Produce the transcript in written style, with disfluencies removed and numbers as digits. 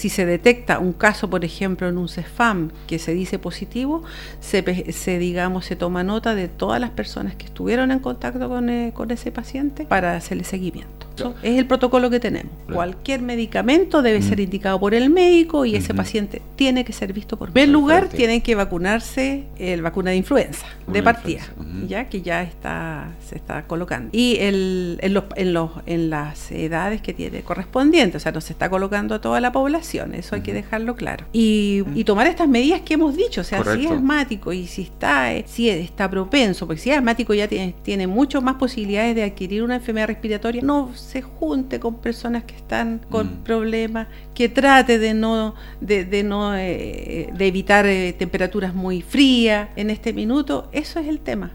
si se detecta un caso, por ejemplo, en un CEFAM que se dice positivo, se toma nota de todas las personas que estuvieron en contacto con ese paciente para hacerle seguimiento. Eso es el protocolo que tenemos. Cualquier medicamento debe ser indicado por el médico y ese paciente tiene que ser visto por. En primer lugar, tienen que vacunarse la vacuna de influenza, de partida, ya que ya se está colocando. Y en las edades que tiene correspondiente, o sea, no se está colocando a toda la población, eso hay que dejarlo claro. Y tomar estas medidas que hemos dicho, o sea, si es asmático y si está propenso, porque si es asmático ya tiene mucho más posibilidades de adquirir una enfermedad respiratoria, no se junte con personas que están con problemas, que trate de evitar temperaturas muy frías en este minuto. Eso es el tema.